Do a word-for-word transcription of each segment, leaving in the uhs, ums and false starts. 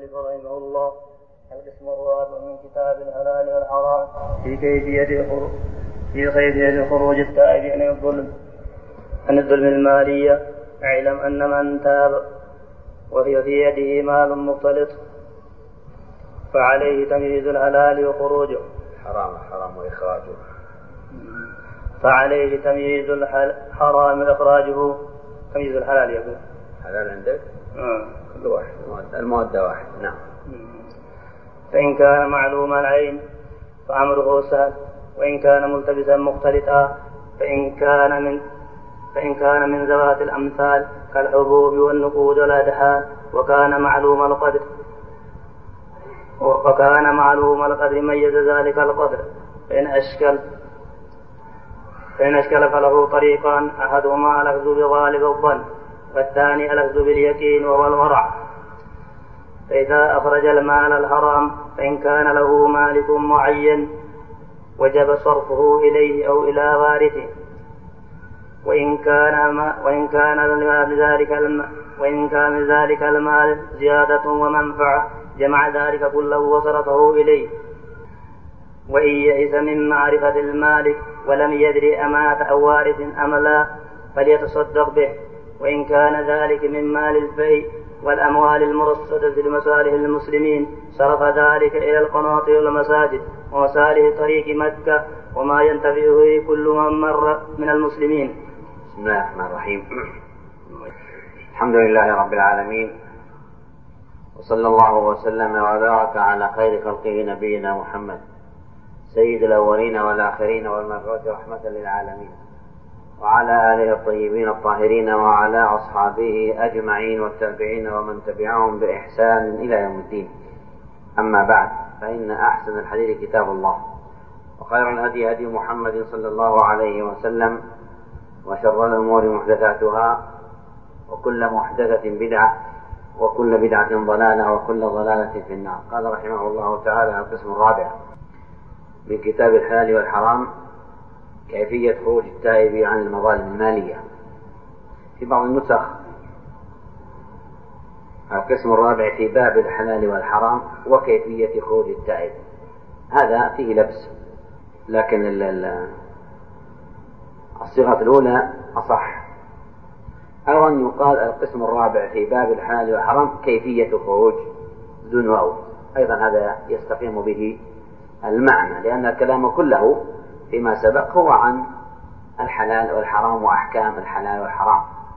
المؤلف رحمه الله القسم الرابع من كتاب الحلال والحرام في كيفية الخروج في كيفية خروج التائب عن الظلم عن الظلم المالية. اعلم أن من تاب وهي في يده مال مختلط فعليه تمييز الحلال وخروجه حرام حرام وإخراجه فعليه تمييز الحرام وإخراجه. تمييز الحلال يقول حلال عندك؟ آه. كل واحد المودة واحد. نعم. فإن كان معلوم العين فأمره سهل، وإن كان ملتبسا مختلطا فإن كان من فإن كان من ذوات الأمثال كالحبوب والنقود والأدحان وكان معلوم القدر وكان معلوم القدر ميز ذلك القدر. فإن أشكل فإن أشكل فله طريقان، أحدهما الأخذ بغالب الظن والثاني الأخذ باليقين وهو الورع. فإذا أخرج المال الحرام فإن كان له مالك معين وجب صرفه إليه أو إلى وارثه، وإن كان ما وإن كان ذلك المال وإن كان ذلك المال زيادة ومنفعة جمع ذلك كله وصرفه إليه. وإن يئس من معرفة المالك ولم يدري أمات أو وارث أم لا فليتصدق به، وإن كان ذلك من مال الفيء والأموال المرصدة لمصالح المسلمين صرف ذلك إلى القناطر والمساجد ومصالح طريق مكة وما ينتفع به كل من مر من المسلمين. بسم الله الرحمن الرحيم. الحمد لله رب العالمين، وصلى الله وسلم وبارك على خير خلقه نبينا محمد سيد الأولين والآخرين والمبعوث رحمة للعالمين، وعلى آله الطيبين الطاهرين وعلى أصحابه أجمعين والتابعين ومن تبعهم بإحسان إلى يوم الدين. أما بعد، فإن أحسن الحديث كتاب الله، وخير الهدي هدي محمد صلى الله عليه وسلم، وشر الأمور محدثاتها، وكل محدثة بدعة، وكل بدعة ضلالة، وكل ضلالة في النار. قال رحمه الله تعالى القسم الرابع من كتاب الحلال والحرام كيفية خروج التائب عن المظالم المالية. في بعض النسخ القسم الرابع في باب الحلال والحرام وكيفية خروج التائب. هذا فيه لبس، لكن الصيغة الأولى أصح، أو أن يقال القسم الرابع في باب الحلال والحرام كيفية خروج دون واو، أيضا هذا يستقيم به المعنى، لأن الكلام كله فيما سبق هو عن الحلال والحرام وأحكام الحلال والحرام،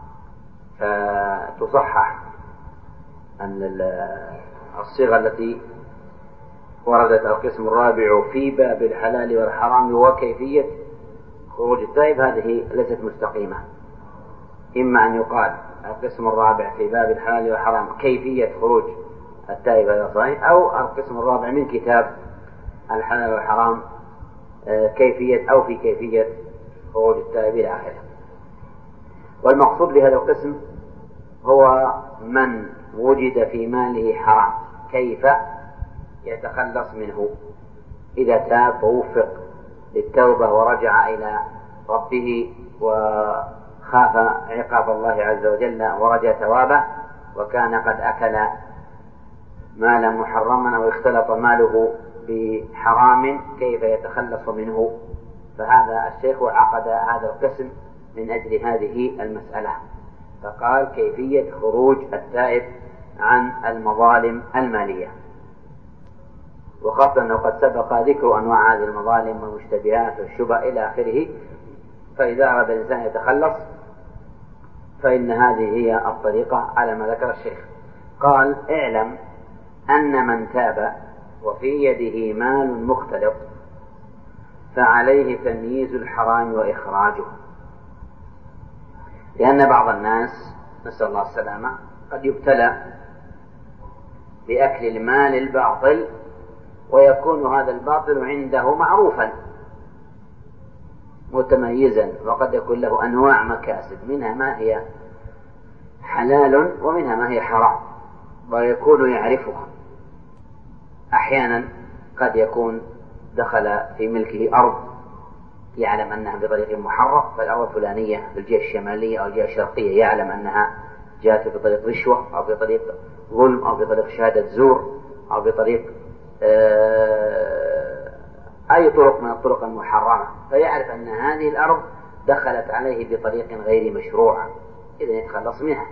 فتصحح أن الصيغة التي وردت القسم الرابع في باب الحلال والحرام وكيفية خروج التائب هذه ليست مستقيمة. إما أن يقال القسم الرابع في باب الحلال والحرام كيفية خروج التائب إلى صحيح، أو القسم الرابع من كتاب الحلال والحرام كيفية أو في كيفية خروج التائب إلى آخره. والمقصود بهذا القسم هو من وجد في ماله حرام كيف يتخلص منه إذا تاب ووفق للتوبة ورجع إلى ربه وخاف عقاب الله عز وجل ورجى ثوابه، وكان قد أكل مالا محرما واختلط ماله بحرام كيف يتخلص منه. فهذا الشيخ عقد هذا القسم من أجل هذه المسألة، فقال كيفية خروج التائب عن المظالم المالية، وخاصة أنه قد سبق ذكر أنواع هذه المظالم والمشتبهات والشبه إلى آخره. فإذا أراد الإنسان يتخلص فإن هذه هي الطريقة على ما ذكر الشيخ. قال اعلم أن من تاب وفي يده مال مختلط فعليه تمييز الحرام وإخراجه، لأن بعض الناس نسأل الله السلامة قد يبتلى بأكل المال الباطل ويكون هذا الباطل عنده معروفا متميزا، وقد يكون له أنواع مكاسب، منها ما هي حلال ومنها ما هي حرام، ويكون يعرفها. أحيانا قد يكون دخل في ملكه أرض يعلم أنها بطريق محرم، فالأرض الفلانية في الجهة الشمالية أو الجهة الشرقية يعلم أنها جاءت بطريق رشوة أو بطريق ظلم أو بطريق شهادة زور أو بطريق أي طرق من الطرق المحرمة، فيعرف أن هذه الأرض دخلت عليه بطريق غير مشروع، إذا يتخلص منها.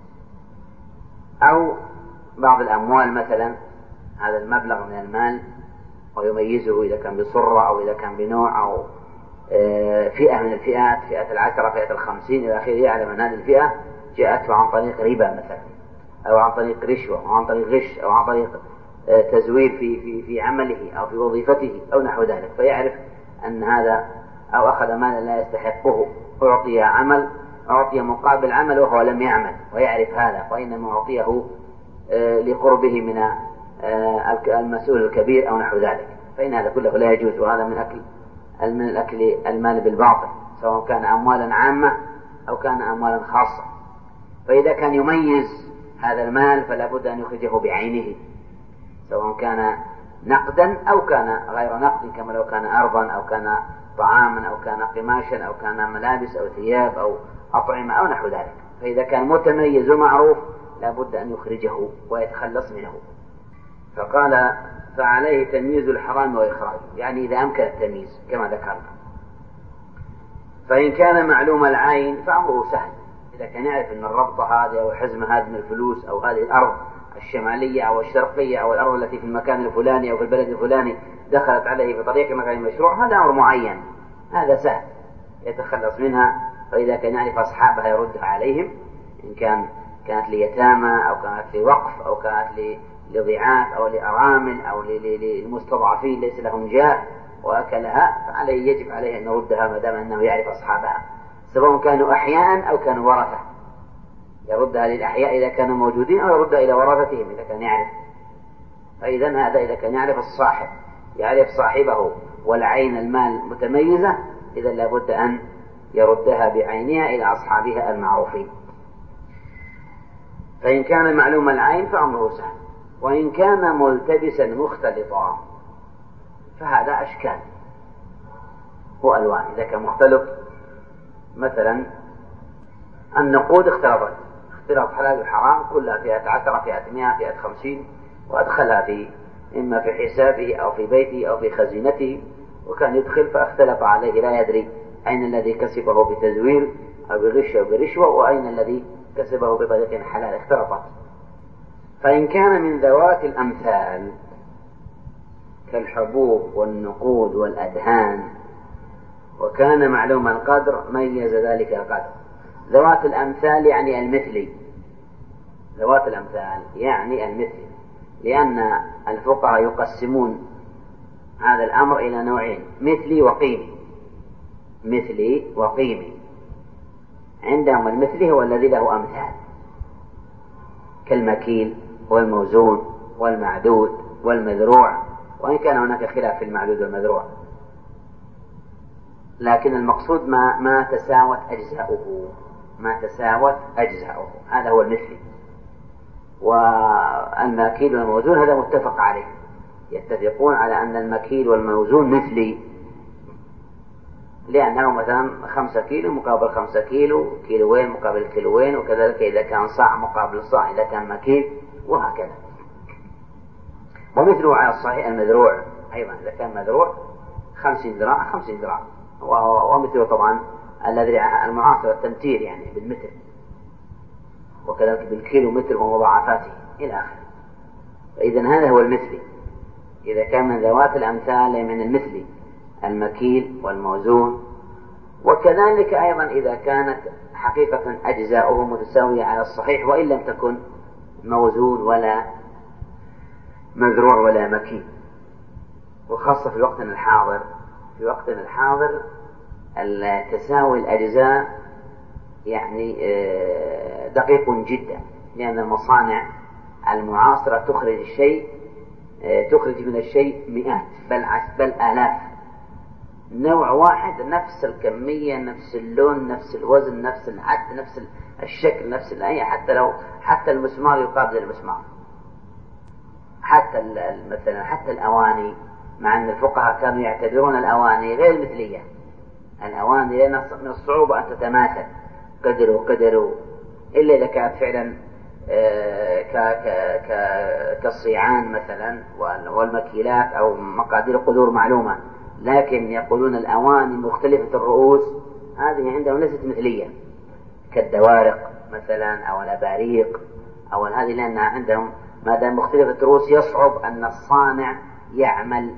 أو بعض الأموال مثلا، هذا المبلغ من المال ويميزه إذا كان بصرة أو إذا كان بنوع أو فئة من الفئات، فئة العشرة، فئة الخمسين إلى آخره، يعلم أن هذه الفئة جاءته عن طريق ربا مثلا، أو عن طريق رشوة، أو عن طريق غش، أو عن طريق تزوير في في في عمله أو في وظيفته أو نحو ذلك، فيعرف أن هذا، أو أخذ مالا لا يستحقه، أعطي عمل أعطي مقابل عمل وهو لم يعمل، ويعرف هذا، وإنما أعطيه لقربه من المسؤول الكبير أو نحو ذلك، فإن هذا كله لا يجوز، وهذا من أكل من الأكل المال بالباطل، سواء كان أموالا عامة أو كان أموالا خاصة. فإذا كان يميز هذا المال فلا بد أن يخرجه بعينه، سواء كان نقدا أو كان غير نقد، كما لو كان أرضا أو كان طعاما أو كان قماشا أو كان ملابس أو ثياب أو أطعمة أو نحو ذلك. فإذا كان متميز ومعروف لا بد أن يخرجه ويتخلص منه. فقال فعليه تمييز الحرام وإخراجه، يعني إذا أمكن التمييز كما ذكرنا. فإن كان معلوم العين فأمره سهل، إذا كان يعرف أن الربط هذه أو حزم هذه من الفلوس أو هذه الأرض الشمالية أو الشرقية أو الأرض التي في المكان الفلاني أو في البلد الفلاني دخلت عليه بطريق غير مشروع، هذا أمر معين، هذا سهل يتخلص منها. فإذا كان يعرف أصحابها يردها عليهم، إن كان كانت ليتامى أو كانت لوقف أو كانت لضعاف أو لأرامل أو للمستضعفين ليس لهم جاه وأكلها، فعليه يجب عليه أن يردها ما دام أنه يعرف أصحابها، سواء كانوا أحياء أو كانوا ورثة، يردها للأحياء إذا كانوا موجودين أو يردها إلى ورثتهم إذا كان يعرف. فإذا هذا إذا كان يعرف الصاحب يعرف صاحبه والعين المال متميزة، إذا لابد أن يردها بعينها إلى أصحابها المعروفين. فإن كان معلوم العين فأمره سهل، وإن كان ملتبسا مختلطا فهذا أشكال وألوان. إذا كان مختلط مثلا النقود اختلطت اختلاط حلال وحرام، كلها فئة عشرة، فئة مئة، فئة خمسين، وأدخلها في إما في حسابه أو في بيته أو في خزينته، وكان يدخل فاختلط عليه لا يدري أين الذي كسبه بتزوير أو بغش أو برشوة وأين الذي كسبه بطريق حلال، اختلطت. فإن كان من ذوات الأمثال كالحبوب والنقود والأدهان وكان معلوم القدر ميز ذلك القدر. ذوات الأمثال يعني المثلي، ذوات الأمثال يعني المثلي، لأن الفقهاء يقسمون هذا الأمر إلى نوعين: مثلي وقيمي. مثلي وقيمي. عندهم المثلي هو الذي له أمثال كالمكيل والموزون والمعدود والمذروع، وإن كان هناك خلاف في المعدود والمذروع، لكن المقصود ما ما تساوت أجزاؤه، ما تساوت أجزاؤه، هذا هو المثلي. والمكيل والموزون هذا متفق عليه، يتفقون على أن المكيل والموزون مثلي، لأنه مثلا خمسة كيلو مقابل خمسة كيلو، كيلوين مقابل كيلوين، وكذلك إذا كان صاع مقابل صاع إذا كان مكيل، وهكذا. ومثله على الصحيح المذروع أيضا، إذا كان مذروع خمسين ذراع خمسين ذراع، ومثله طبعا الذي المعاصر التمتير يعني بالمتر، وكذلك بالكيلو متر ومضاعفاته إلى آخره. فإذا هذا هو المثلي، إذا كان من ذوات الأمثال من المثلي المكيل والموزون. وكذلك أيضا إذا كانت حقيقة أجزاؤه متساوية على الصحيح وإن لم تكن موزون ولا مذروع ولا مكيل. وخاصة في وقتنا الحاضر، في وقتنا الحاضر تساوي الأجزاء يعني دقيق جدا، لأن المصانع المعاصرة تخرج الشيء تخرج من الشيء مئات بل بل آلاف، نوع واحد نفس الكمية نفس اللون نفس الوزن نفس العد نفس الشكل نفس الأي، حتى لو حتى المسمار يقابل المسمار، حتى مثلا حتى الأواني، مع أن الفقهاء كانوا يعتبرون الأواني غير مثلية. الأواني من الصعوبة أن تتماثل قدر وقدر إلا إذا كانت فعلا كالصيعان مثلا والمكيلات أو مقادير القدور معلومة، لكن يقولون الأواني مختلفة الرؤوس، هذه عندهم ليست مثلية كالدوارق مثلا أو الأباريق أو هذه، لأن عندهم ما دام مختلفة الرؤوس يصعب أن الصانع يعمل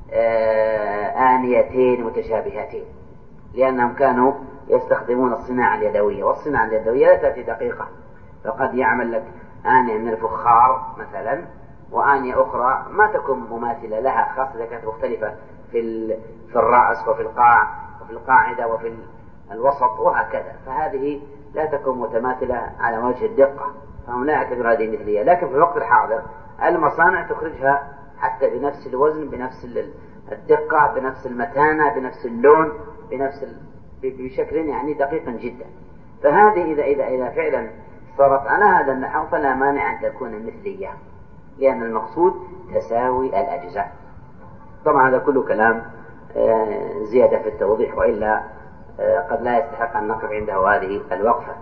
آنيتين متشابهتين، لأنهم كانوا يستخدمون الصناعة اليدوية، والصناعة اليدوية لا تأتي دقيقة، فقد يعمل لك آنية من الفخار مثلا وآنية أخرى ما تكون مماثلة لها، خاصة إذا كانت مختلفة في في الرأس وفي القاع وفي القاعدة وفي الوسط وهكذا، فهذه لا تكون متماثلة على وجه الدقة، فهم لا يعتبر هذه مثلية. لكن في الوقت الحاضر المصانع تخرجها حتى بنفس الوزن، بنفس الدقة، بنفس المتانة، بنفس اللون، بنفس ال... بشكل يعني دقيق جدا. فهذه إذا إذا إذا فعلا صارت على هذا النحو فلا مانع أن تكون مثلية، لأن المقصود تساوي الأجزاء. طبعا هذا كله كلام زيادة في التوضيح، وإلا قد لا يستحق أن نقف عنده هذه الوقفة.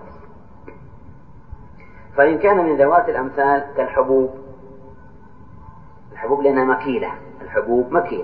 فإن كان من ذوات الأمثال كالحبوب، الحبوب لأنها مكيلة، الحبوب مكيلة،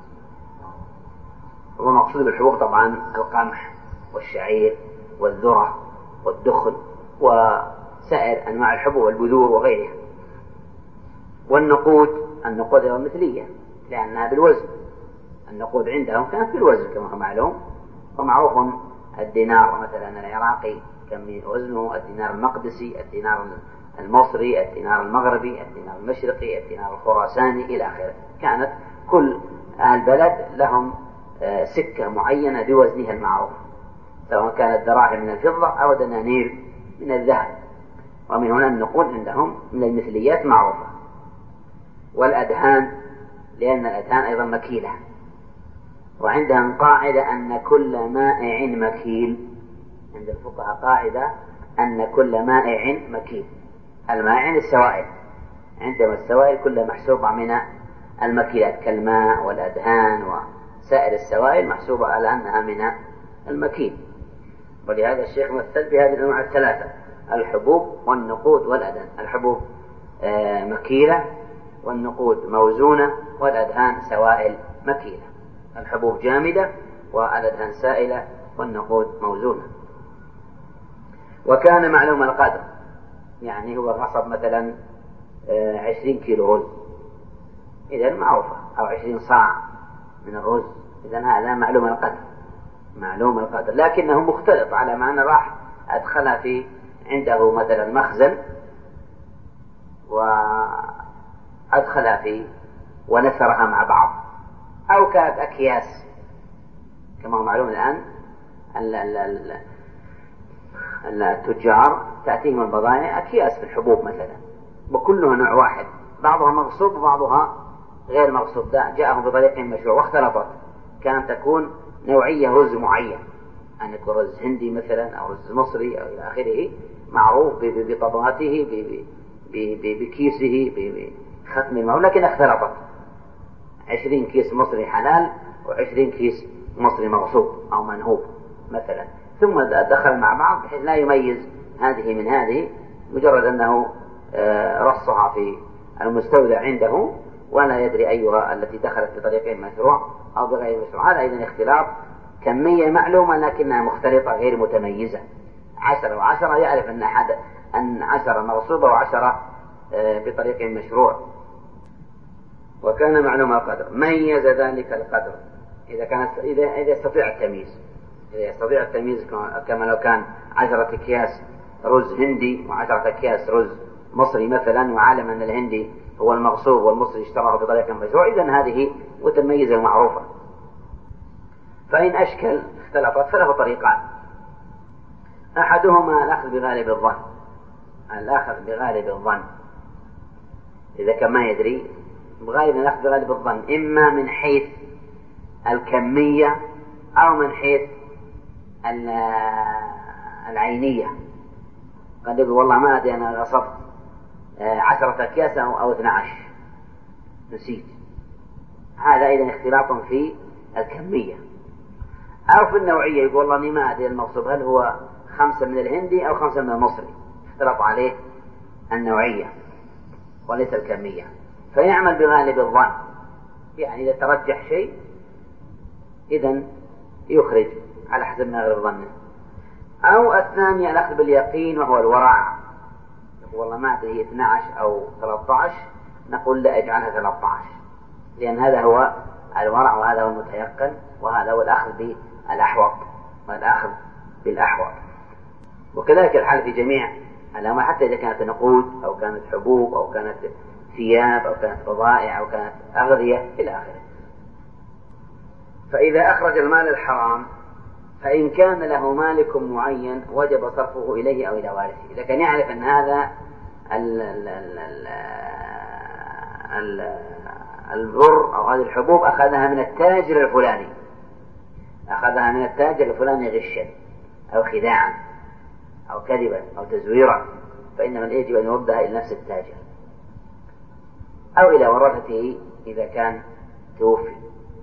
والمقصود بالحبوب طبعا القمح والشعير والذرة والدخن وسائر أنواع الحبوب والبذور وغيرها. والنقود، النقود هي مثلية لأنها بالوزن، النقود عندهم كانت بالوزن كما هو معلوم، ومعروف الدينار مثلا العراقي كم وزنه، الدينار المقدسي، الدينار المصري، الدينار المغربي، الدينار المشرقي، الدينار الخراساني إلى آخره. كانت كل البلد لهم سكة معينة بوزنها المعروف، سواء كانت دراهم من الفضة أو دنانير من الذهب، ومن هنا النقود عندهم من المثليات معروفة. والأدهان لأن الأدهان أيضا مكيلة، وعندهم قاعدة أن كل مائع مكيل، عند الفقهاء قاعدة أن كل مائع مكيل، المائع السوائل، عندما السوائل كلها محسوبة من المكيلات كالماء والأدهان وسائر السوائل محسوبة على أنها من المكيل. ولهذا الشيخ مثل بهذه الأنواع الثلاثة: الحبوب والنقود والأدهان. الحبوب مكيلة والنقود موزونة والأدهان سوائل مكيلة، الحبوب جامدة والأدهان سائلة والنقود موزونة. وكان معلوم القدر، يعني هو غصب مثلا عشرين كيلو رز، إذا معروفة، أو عشرين صاع من الرز، إذا هذا معلوم القدر، معلوم القدر، لكنه مختلط على معنى راح أدخلها في عنده مثلا مخزن وأدخلها فيه ونثرها مع بعض، أو كانت أكياس كما هو معلوم الآن التجار تأتيهم البضائع أكياس في الحبوب مثلا، وكلها نوع واحد، بعضها مغصوب وبعضها غير مغصوب، جاءهم بطريق مشروع واختلطت، كانت تكون نوعية رز معين، أن يكون رز هندي مثلا أو رز مصري أو إلى آخره، معروف بطبقاته بكيسه بختم الماء، لكن اختلطت، عشرين كيس مصري حلال وعشرين كيس مصري مغصوب أو منهوب مثلا، ثم دخل مع بعض بحيث لا يميز هذه من هذه، مجرد أنه رصها في المستودع عنده ولا يدري أيها التي دخلت بطريق مشروع أو بغير مشروع. هذا أيضا اختلاط، كمية معلومة لكنها مختلطة غير متميزة، عشرة وعشرة يعرف أن أحد أن عشرة مغصوبة وعشرة بطريق مشروع. وكان معلوم القدر، ميز ذلك القدر إذا كان إذا إذا يستطيع التمييز، إذا يستطيع التمييز كما لو كان عشرة أكياس رز هندي وعشرة أكياس رز مصري مثلا، وعالم أن الهندي هو المغصوب والمصري اشتراه بطريقة مشروع، إذن هذه متميزة ومعروفة. فإن أشكل اختلفت فله طريقان: أحدهما الأخذ بغالب الظن، الأخذ بغالب الظن إذا كان ما يدري، بغالب الأخذ بغالب الظن، إما من حيث الكمية أو من حيث العينية. قد يقول والله ما أدري أنا غصبت عشرة أكياس أو اثنى عشر نسيت، هذا أيضا اختلاط في الكمية. أو في النوعية، يقول والله أني ما أدري المغصوب هل هو خمسة من الهندي أو خمسة من المصري، اشترط عليه النوعية وليس الكمية، فيعمل بغالب الظن، يعني إذا ترجح شيء إذن يخرج على حسب ما يغلب ظنه. أو الثانية الأخذ باليقين وهو الورع، والله ما أدري اثني عشر أو ثلاثة عشر، نقول لا اجعلها ثلاثة عشر، لأن هذا هو الورع وهذا هو المتيقن، وهذا هو الأخذ بالأحوط والأخذ بالأحوط. وكذلك الحال في جميع الأموال، حتى إذا كانت نقود أو كانت حبوب أو كانت ثياب أو كانت بضائع أو كانت أغذية إلى آخره. فإذا أخرج المال الحرام فإن كان له مالك معين وجب صرفه إليه أو إلى وارثه. إذا كان يعرف أن هذا ال ال ال ال ال البر أو هذه الحبوب أخذها من التاجر الفلاني، أخذها من التاجر الفلاني غشا أو خداعا أو كذبا أو تزويرا، فإنه يجب أن يردها إلى نفس التاجر أو إلى ورثته إذا كان توفي.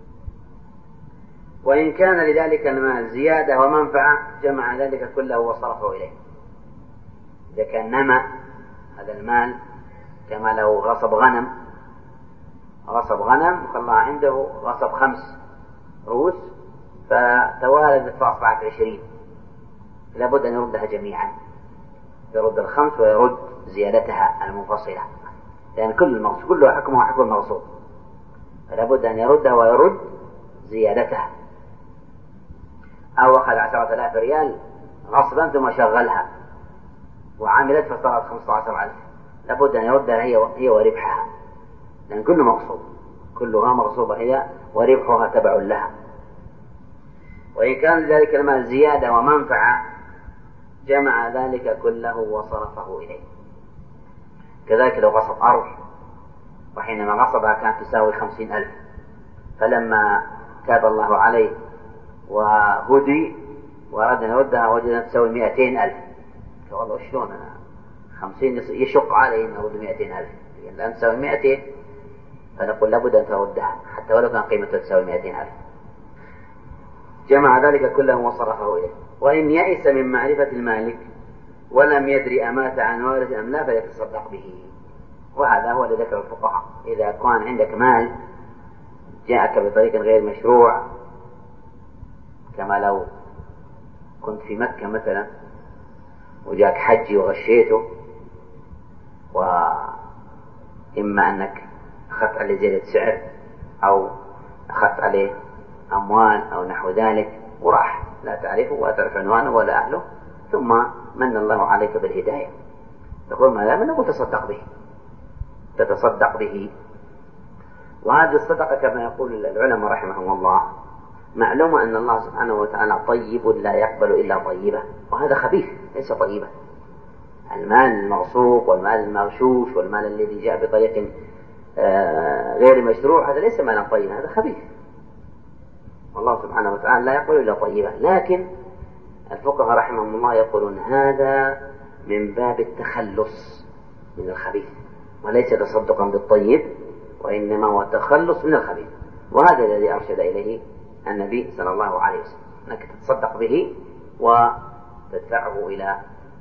وإن كان لذلك المال زيادة ومنفعة جمع ذلك كله وصرفه إليه. إذا كان نمى هذا المال كما لو غصب غنم، غصب غنم وخلاه عنده غصب خمس رؤوس فتوالدت فأصبحت عشرين، لابد أن يردها جميعا، يرد الخمس ويرد زيادتها المنفصلة، لأن كل المغصوب كله حكمه حكم المغصوب، فلابد أن يردها ويرد زيادتها. أو أخذ عشرة آلاف ريال غصبا ثم شغلها وعملت فصارت خمسة عشر ألف، لابد أن يردها هي هي وربحها، لأن كله مغصوب، كلها مغصوبة هي وربحها تبع لها. وإن كان ذلك المال زيادة ومنفعة جمع ذلك كله وصرفه إليه. كذلك لو غصب أرض وحينما غصبها كانت تساوي خمسين ألف، فلما تاب الله عليه وهدي وأراد أن يردها وجدها تساوي مئتين ألف، والله شلون أنا خمسين يشق علي أن أرد مئتين ألف، الآن تساوي مئتين، فنقول لابد أن تردها حتى ولو كان قيمتها تساوي مئتين ألف. جمع ذلك كله وصرفه إليه. وإن يئس من معرفة المالك ولم يدري أمات عن وارث أم لا فيتصدق به. وهذا هو الذي ذكر الفقهاء، إذا كان عندك مال جاءك بطريق غير مشروع، كما لو كنت في مكة مثلا وجاك حجي وغشيته، وإما أنك أخذت عليه زيادة سعر أو أخذت عليه أموال أو نحو ذلك وراح لا تعرفه ولا تعرف عنوانه ولا أهله، ثم من الله عليك بالهداية، تقول ما لا نقول تصدق به، تتصدق به. وهذه الصدقة كما يقول العلماء رحمهم الله معلومة أن الله سبحانه وتعالى طيب لا يقبل إلا طيبة، وهذا خبيث ليس طيبا. المال المغصوب والمال المغشوش والمال الذي جاء بطريق غير مشروع هذا ليس مالا طيبا، هذا خبيث، والله سبحانه وتعالى لا يقبل إلا طيبا. لكن الفقهاء رحمهم الله يقولون هذا من باب التخلص من الخبيث، وليس تصدقا بالطيب، وإنما هو التخلص من الخبيث. وهذا الذي أرشد إليه النبي صلى الله عليه وسلم، أنك تتصدق به وتدفعه إلى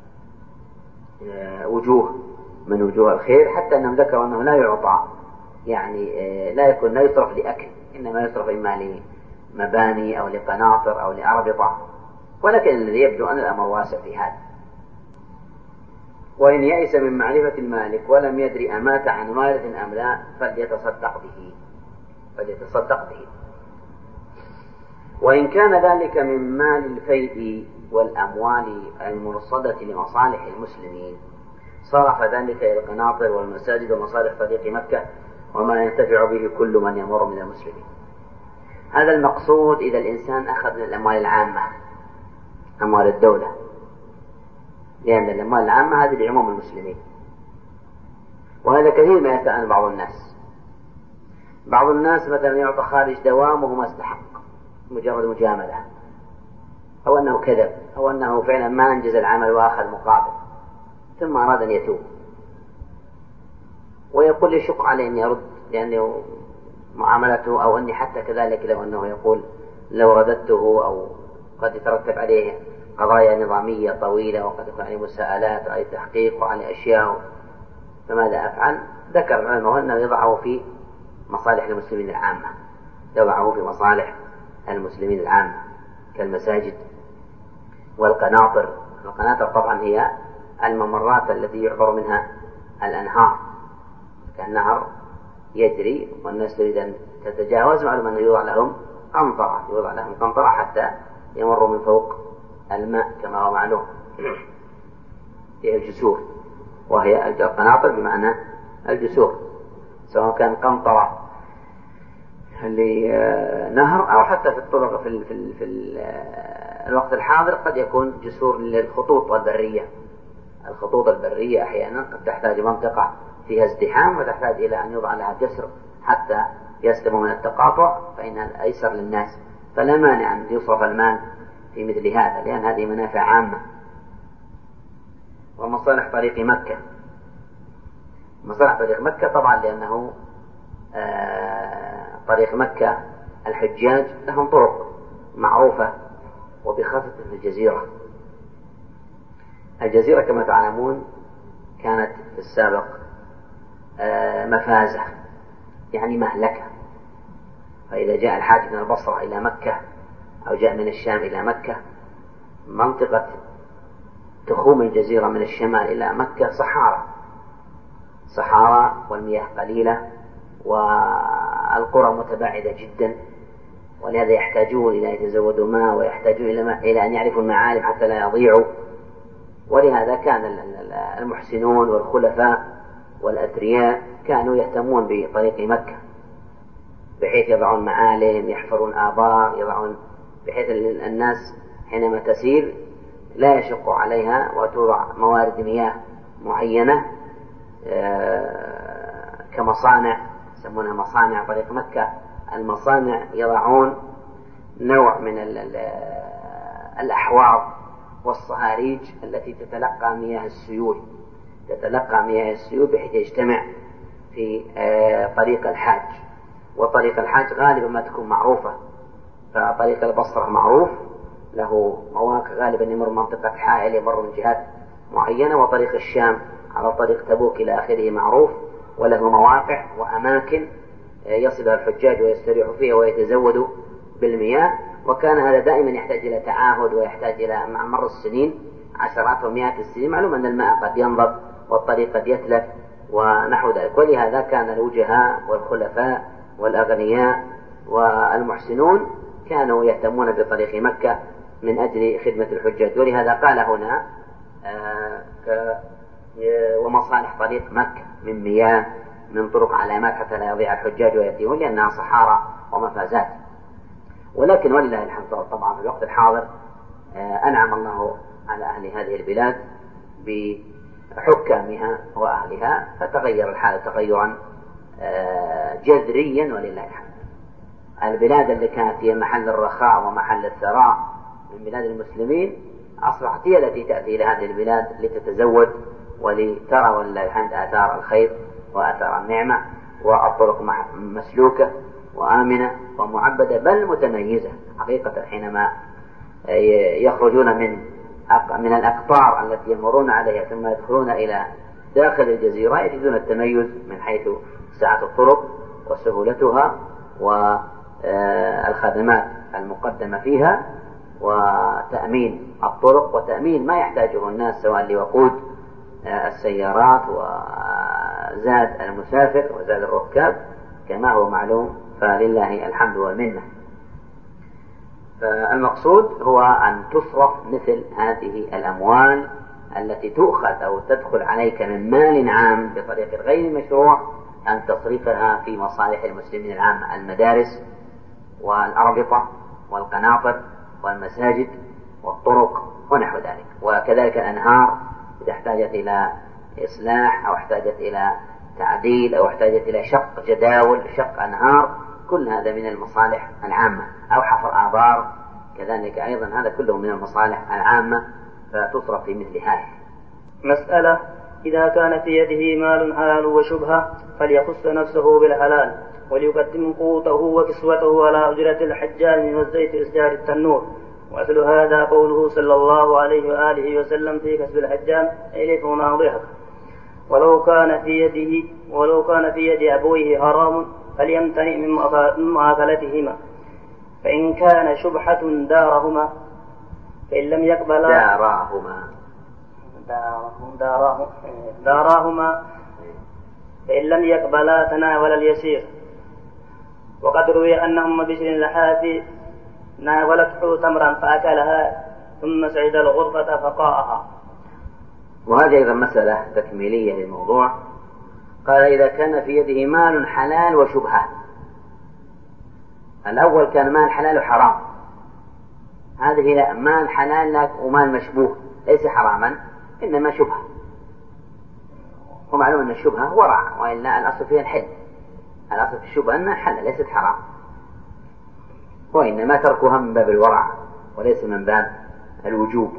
وجوه من وجوه الخير، حتى أنهم ذكروا أنه لا يعطى، يعني لا يكون لا يصرف لأكل، إنما يصرف إما لمباني أو لقناطر أو لأربطة، ولكن الذي يبدو أن الأمر واسع في هذا. وإن يئس من معرفة المالك ولم يدري أمات عن وارث أم لا فليتصدق به، فليتصدق به. وإن كان ذلك من مال الفيء والأموال المرصدة لمصالح المسلمين صرف ذلك إلى القناطر والمساجد ومصالح طريق مكة وما ينتفع به كل من يمر من المسلمين. هذا المقصود إذا الإنسان أخذ من الأموال العامة، أموال الدولة، لأن الأموال العامة هذه لعموم المسلمين، وهذا كثير ما يتعن بعض الناس. بعض الناس مثلا يعطى خارج دوام وهو ما استحق، مجرد مجاملة، أو أنه كذب، أو أنه فعلا ما أنجز العمل وأخذ مقابل، ثم أراد أن يتوب ويقول يشق عليه أن يرد لأنه معاملته، أو أني حتى كذلك لو أنه يقول لو رددته أو قد يترتب عليه قضايا نظامية طويلة وقد يكون عليه مساءلات وعليه تحقيق وعليه أشياء، فماذا أفعل؟ ذكر العلماء أنه يضعه في مصالح المسلمين العامة، يضعه في مصالح المسلمين العامة كالمساجد والقناطر. القناطر طبعا هي الممرات التي يعبر منها الأنهار، كالنهر يجري والناس تريد أن تتجاوز، معلوم أنه يوضع لهم قنطرة، يوضع لهم قنطرة حتى يمروا من فوق الماء كما هو معلوم. هي الجسور، وهي القناطر بمعنى الجسور، سواء كان قنطرة لنهر أو حتى في الطرق في, في, في الوقت الحاضر قد يكون جسور للخطوط البرية. الخطوط البرية أحيانا قد تحتاج منطقة فيها ازدحام وتحتاج إلى أن يوضع لها جسر حتى يسلموا من التقاطع، فإنها أيسر للناس، فلا مانع أن يصرف المال في مثل هذا، لأن هذه منافع عامة. ومصالح طريق مكة، مصالح طريق مكة طبعا لأنه آه طريق مكة الحجاج لهم طرق معروفة، وبخاصة في الجزيرة. الجزيرة كما تعلمون كانت في السابق آه مفازة، يعني مهلكة، فإذا جاء الحاج من البصرة إلى مكة أو جاء من الشام إلى مكة، منطقة تخوم الجزيرة من الشمال إلى مكة صحارى صحارى والمياه قليلة والقرى متباعدة جدا، ولهذا يحتاجون إلى أن يتزودوا ماء، ويحتاجون إلى أن يعرفوا المعالم حتى لا يضيعوا. ولهذا كان المحسنون والخلفاء والأثرياء كانوا يهتمون بطريق مكة، بحيث يضعون معالم، يحفرون آبار، يضعون بحيث الناس حينما تسير لا يشق عليها، وتوضع موارد مياه معينة كمصانع يسمونها مصانع طريق مكة. المصانع يضعون نوع من الأحواض والصهاريج التي تتلقى مياه السيول، تتلقى مياه السيول بحيث يجتمع في طريق الحاج. وطريق الحاج غالبا ما تكون معروفة، فطريق البصرة معروف له مواقع غالبا يمر منطقة حائل، يمر من جهات معينة، وطريق الشام على طريق تبوك إلى آخره معروف وله مواقع وأماكن يصلها الحجاج ويستريحوا فيها ويتزودوا بالمياه. وكان هذا دائما يحتاج إلى تعاهد ويحتاج إلى مع مر السنين عشرات ومئات السنين، معلوم أن الماء قد ينضب والطريق قد يتلف ونحو ذلك. ولهذا كان الوجهاء والخلفاء والأغنياء والمحسنون كانوا يهتمون بطريق مكة من أجل خدمة الحجاج. ولهذا قال هنا آه ومصالح طريق مكة من مياه، من طرق علامات حتى لا يضيع الحجاج ويأتيون، لأنها صحارى ومفازات. ولكن ولله الحمد طبعا في الوقت الحاضر آه أنعم الله على أهل هذه البلاد بحكامها وأهلها، فتغير الحال تغيرا آه جذريا ولله الحمد. البلاد اللي كانت هي محل الرخاء ومحل الثراء من بلاد المسلمين أصبحت هي التي تأتي إلى هذه البلاد لتتزود ولترى ولله الحمد آثار الخير وآثار النعمة، والطرق مسلوكة وآمنة ومعبدة بل متميزة حقيقة. حينما يخرجون من من الأقطار التي يمرون عليها ثم يدخلون إلى داخل الجزيرة يجدون التميز من حيث سعة الطرق وسهولتها والخدمات المقدمة فيها، وتأمين الطرق وتأمين ما يحتاجه الناس سواء لوقود السيارات وزاد المسافر وزاد الركاب كما هو معلوم، فلله الحمد والمنة. فالمقصود هو أن تصرف مثل هذه الأموال التي تؤخذ أو تدخل عليك من مال عام بطريق غير مشروع، أن تصرفها في مصالح المسلمين العامة، المدارس والأربطة والقناطر والمساجد والطرق ونحو ذلك. وكذلك الأنهار إذا احتاجت إلى إصلاح أو احتاجت إلى تعديل أو احتاجت إلى شق جداول، شق أنهار، كل هذا من المصالح العامة، أو حفر آبار كذلك أيضا، هذا كله من المصالح العامة فتصرف في مثل هذا. مسألة: إذا كان في يده مال حلال وشبهة فليخص نفسه بالحلال وليقدم قوته وكسوته على أجرة الحجاج والزيت إسجار التنور، وأصل هذا قوله صلى الله عليه وآله وسلم في كسب الحجام إلف ناضحة ولو كان في يده ولو كان في يد أبويه حرام فليمتنع من مؤاكلتهما فإن كان شبحة دارهما فإن لم يقبلا داراهما داراهما, داراهما فإن لم يقبلا تناول اليسير. وقد روي أن أم بشر اللحافي ناولته تمرا فأكلها ثم سعد الغرفة فقاءها. وهذه أيضا مسألة تكميلية للموضوع. قال إذا كان في يده مال حلال وشبهة. الأول كان مال حلال وحرام، هذه لا، مال حلال لك ومال مشبوه ليس حراما إنما شبهة، ومعلوم أن الشبهة ورع، وإلا الأصل فيها الحل، الأصل في الشبهة أنها حل ليست حرام، وإنما تركها من باب الورع وليس من باب الوجوب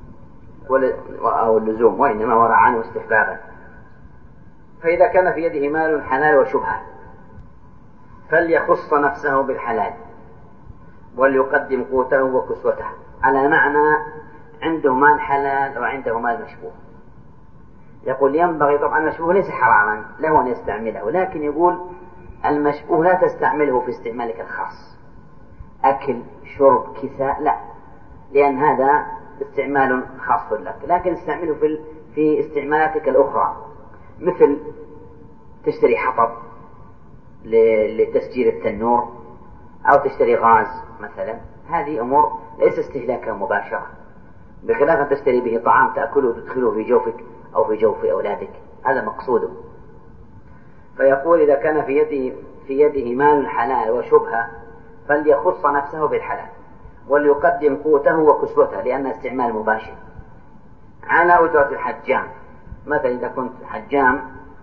أو اللزوم، وإنما ورعا واستحبابا. فإذا كان في يده مال حلال وشبهة فليخص نفسه بالحلال وليقدم قوته وكسوته، على معنى عنده مال حلال وعنده مال مشبوه. يقول ينبغي، طبعا المشبوه ليس حراما له أن يستعمله، لكن يقول المشبوه لا تستعمله في استعمالك الخاص، أكل شرب كساء لا، لأن هذا استعمال خاص لك، لكن استعمله في في استعمالاتك الأخرى، مثل تشتري حطب لتسجيل التنور أو تشتري غاز مثلا، هذه أمور ليس استهلاكها مباشرة، بخلاف أن تشتري به طعام تأكله وتدخله في جوفك أو في جوف أولادك، هذا مقصوده. فيقول إذا كان في يده في يده مال حلال وشبهة فليخص نفسه بالحلال وليقدم قوته وكسوته، لأن استعمال مباشر، على أجرة الحجام. مثلا إذا كنت حجام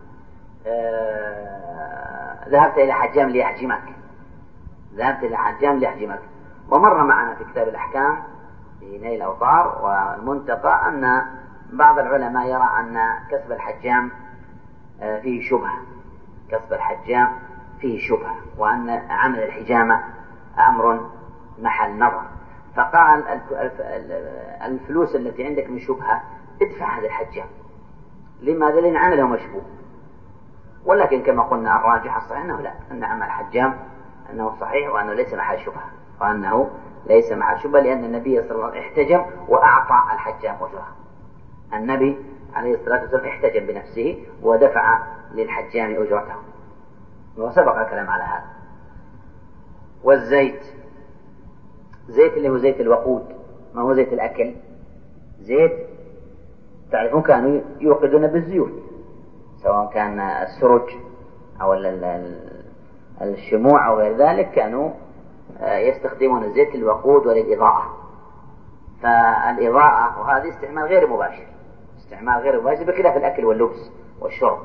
آه ذهبت إلى حجام ليحجمك ذهبت إلى حجام ليحجمك ومر معنا في كتاب الأحكام في نيل الأوطار والمنتقى أن بعض العلماء يرى أن كسب الحجام آه فيه شبهة، كسب الحجام فيه شبهة، وأن عمل الحجامة أمر محل نظر، فقال الفلوس التي عندك من شبهة ادفع هذا الحجام. لماذا؟ لأن عمله مشبوه. ولكن كما قلنا الراجح الصحيح أنه لا، أن عمل الحجام أنه صحيح وأنه ليس محل شبهة، وأنه ليس محل شبهة، لأن النبي صلى الله عليه وسلم احتجم وأعطى الحجام أجره. النبي عليه الصلاة والسلام احتجم بنفسه ودفع للحجام أجرته، وسبق الكلام على هذا. والزيت، زيت اللي هو زيت الوقود، ما هو زيت الأكل، زيت تعرفون كانوا يوقدون بالزيوت، سواء كان السرج أو الشموع أو غير ذلك، كانوا يستخدمون الزيت للوقود وللإضاءة. فالإضاءة وهذا استعمال غير مباشر، استعمال غير مباشر بخلاف الأكل واللبس والشرب.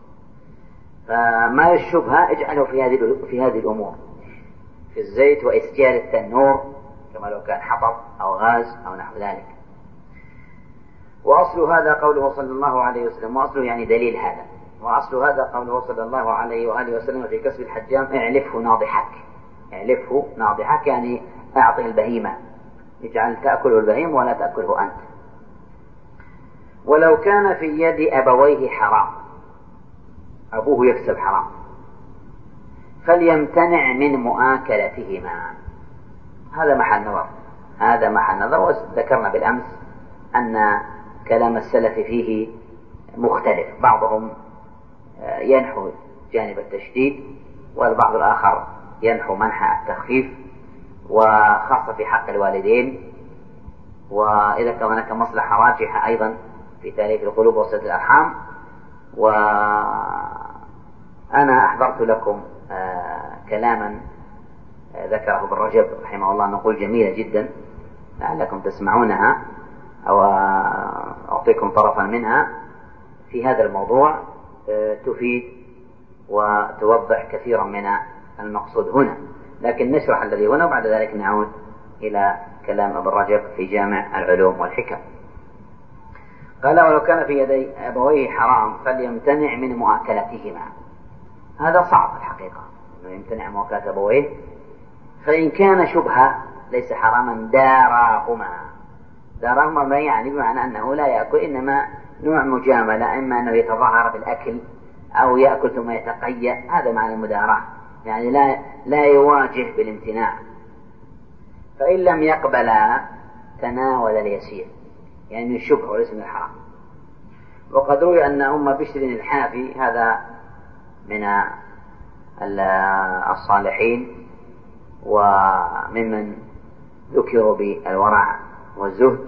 فما الشبهة اجعله في هذه في هذه الأمور، في الزيت وإسجال التنور كما لو كان حطب أو غاز أو نحو ذلك. وأصل هذا قوله صلى الله عليه وسلم، وأصله يعني دليل هذا، وأصل هذا قوله صلى الله عليه وآله وسلم في كسب الحجام اعلفه ناضحك، اعلفه ناضحك يعني أعطي البهيمة، اجعل تأكله البهيم ولا تأكله أنت. ولو كان في يد أبويه حرام، أبوه يكسب حرام، فليمتنع من مؤاكلتهما. هذا محل نظر، هذا محل نظر. وذكرنا بالأمس أن كلام السلف فيه مختلف، بعضهم ينحو جانب التشديد والبعض الآخر ينحو منحى التخفيف، وخاصة في حق الوالدين. وإذا كان هناك مصلحة راجحة أيضا في تأليف القلوب وصلة الأرحام. وأنا أحضرت لكم كلاما ذكره ابن رجب رحمه الله، نقول جميلة جدا لعلكم تسمعونها أو أعطيكم طرفا منها في هذا الموضوع، تفيد وتوضح كثيرا من المقصود هنا، لكن نشرح الذي هنا وبعد ذلك نعود إلى كلام ابن رجب في جامع العلوم والحكم. قال ولو كان في يدي أبويه حرام فليمتنع من مؤاكلتهما. هذا صعب الحقيقة أنه يمتنع مؤاكلة أبويه، فإن كان شبهة ليس حراما داراهما. داراهما ما يعني بمعنى أنه لا يأكل، إنما نوع مجاملة، إما أنه يتظاهر بالأكل أو يأكل ثم يتقيأ، هذا معنى المداراة، يعني لا لا يواجه بالامتناع. فإن لم يقبلا تناول اليسير، يعني من الشبه وليس من الحرام. وقد روي أن أم بشر الحافي، هذا من الصالحين وممن ذكروا بالورع والزهد،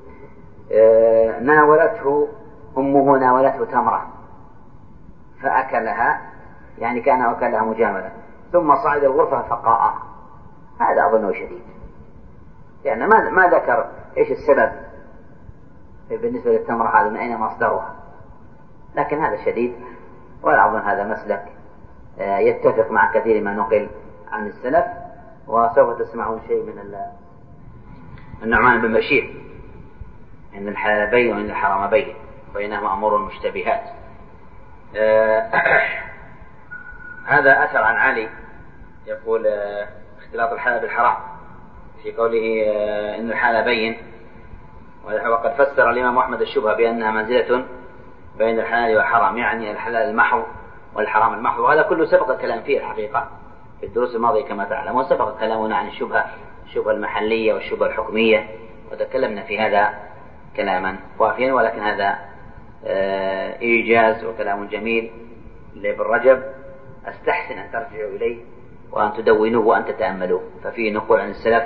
ناولته أمه ناولته تمرة فأكلها، يعني كان أكلها مجاملة، ثم صعد الغرفة فقاءها. هذا أظنه شديد، يعني ما ما ذكر إيش السبب بالنسبة للتمرة هذه، من أين مصدرها، لكن هذا شديد، ولا أظن هذا مسلك يتفق مع كثير ما نقل عن السلف. وسوف تسمعون شيء من النعمان بن بشير إن الحلال بين وإن الحرام بين بينهما أمور مشتبهات. هذا أثر عن علي يقول اختلاط الحلال بالحرام في قوله إن الحلال بين، وقد فسر الإمام أحمد الشبهة بأنها منزلة بين الحلال والحرام، يعني الحلال المحض والحرام المحض. وهذا كله سبق الكلام فيه الحقيقة في الدروس الماضية كما تعلم، وسبق كلامنا عن الشبهة، الشبهة المحلية والشبهة الحكمية، وتكلمنا في هذا كلاما وافيا، ولكن هذا إيجاز وكلام جميل لابن رجب، أستحسن أن ترجعوا إليه وأن تدونوه وأن تتأملوه، ففيه نقول عن السلف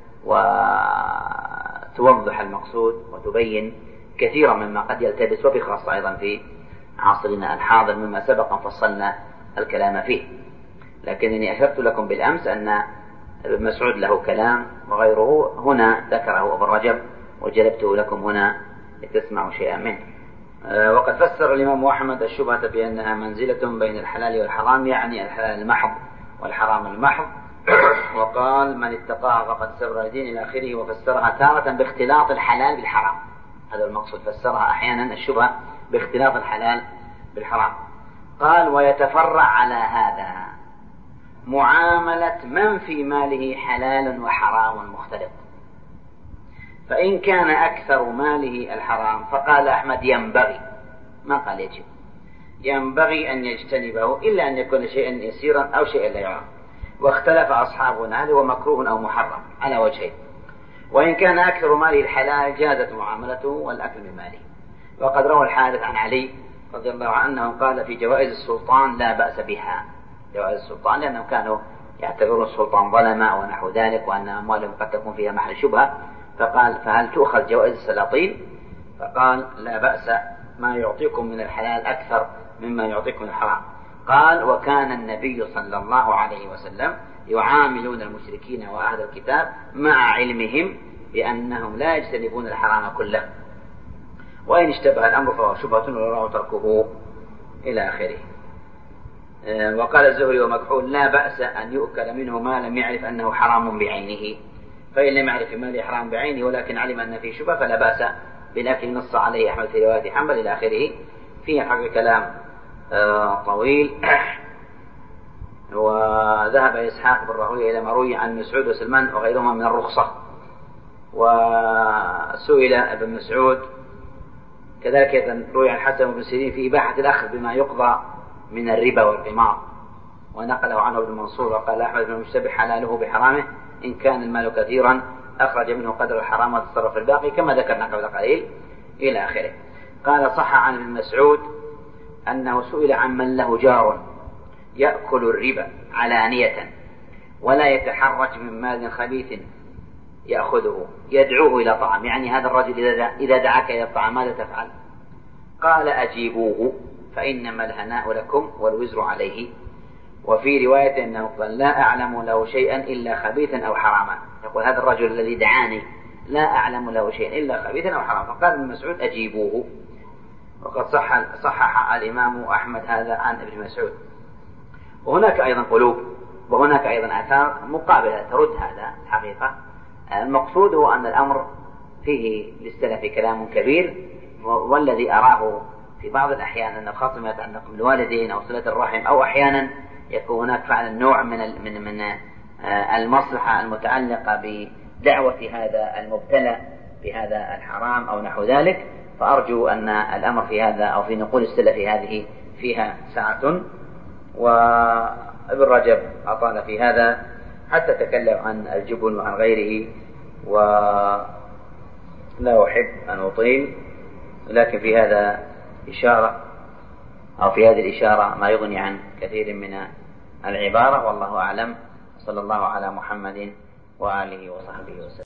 وتوضح المقصود وتبين كثيرا مما قد يلتبس، وبخاصة أيضا في عصرنا الحاضر مما سبق أن فصلنا الكلام فيه. لكنني أشرت لكم بالأمس أن ابن مسعود له كلام وغيره، هنا ذكره ابن رجب وجلبته لكم هنا لتسمعوا شيئا منه. وقد فسر الإمام أحمد الشبهة بأنها منزلة بين الحلال والحرام، يعني الحلال المحض والحرام المحض، وقال من اتقاها فقد سبر لدين إلى آخره، وفسرها تارة باختلاط الحلال بالحرام، هذا المقصود، فسرها أحيانا الشبهة باختلاط الحلال بالحرام. قال ويتفرع على هذا معاملة من في ماله حلال وحرام مختلط، فإن كان أكثر ماله الحرام فقال أحمد ينبغي، ما قال يجب، ينبغي أن يجتنبه إلا أن يكون شيئا يسيرا أو شيئا لا يعلم. واختلف أصحابنا هل هو مكروه أو محرم على وجهين، وإن كان أكثر ماله الحلال جازت معاملته والأكل من ماله. وقد روى الحارث عن علي رضي الله عنه قال في جوائز السلطان لا بأس بها، جوائز السلطان، لأنهم كانوا يعتبرون السلطان ظلما ونحو ذلك، وأن أموالهم قد تكون فيها محل شبهة، فقال فهل تؤخذ جوائز السلاطين؟ فقال لا بأس، ما يعطيكم من الحلال أكثر مما يعطيكم من الحرام. قال وكان النبي صلى الله عليه وسلم يعاملون المشركين وأهل الكتاب مع علمهم بأنهم لا يجتنبون الحرام كله، وإن اشتبه الأمر فهو شبهة ويراه تركه إلى آخره. وقال الزهري ومكحول لا بأس أن يؤكل منه ما لم يعرف أنه حرام بعينه، فإن لم يعرف ماله حرام بعينه ولكن علم أن فيه شبهة فلا بأس بالأكل، نص عليه أحمد في رواية حنبل إلى آخره. فيه حق كلام طويل. وذهب إسحاق بن راهويه إلى ما روي عن مسعود وسلمان وغيرهما من الرخصة. وسئل ابن مسعود كذلك روي عن حسن بن سيرين في إباحة الأخذ بما يقضى من الربا والقمار، ونقله عنه ابن منصور وقال أحمد بن المشتبه حلاله بحرامه، إن كان المال كثيرا أخرج منه قدر الحرام وتصرف الباقي كما ذكرنا قبل قليل إلى آخره. قال صح عن ابن مسعود أنه سئل عن من له جار يأكل الربا علانية ولا يتحرج من مال خبيث يأخذه يدعوه إلى طعام، يعني هذا الرجل إذا دعاك إلى الطعام ماذا تفعل؟ قال أجيبوه فإنما الهناء لكم والوزر عليه. وفي رواية أنه قال لا أعلم له شيئا إلا خبيثا أو حراما، يقول هذا الرجل الذي دعاني لا أعلم له شيئا إلا خبيثا أو حراما، فقال ابن مسعود أجيبوه. وقد صح صحح الإمام أحمد هذا عن ابن مسعود. وهناك أيضا قلوب وهناك أيضا آثار مقابلة ترد هذا الحقيقة. المقصود هو أن الأمر فيه للسلف كلام كبير، والذي أراه في بعض الأحيان أن خاصة ما يتعلق بالوالدين أو صلة الرحم، أو أحيانا يكون هناك فعلا نوع من من من المصلحة المتعلقة دعوة هذا المبتلى بهذا الحرام أو نحو ذلك. فأرجو أن الأمر في هذا أو في نقول السلف هذه فيها سعة. وابن رجب أطال في هذا حتى تكلم عن الجبن وعن غيره، ولا أحب أن أطيل، لكن في هذا إشارة أو في هذه الإشارة ما يغني عن كثير من العبارة، والله أعلم. صلى الله على محمد وآله وصحبه وسلم.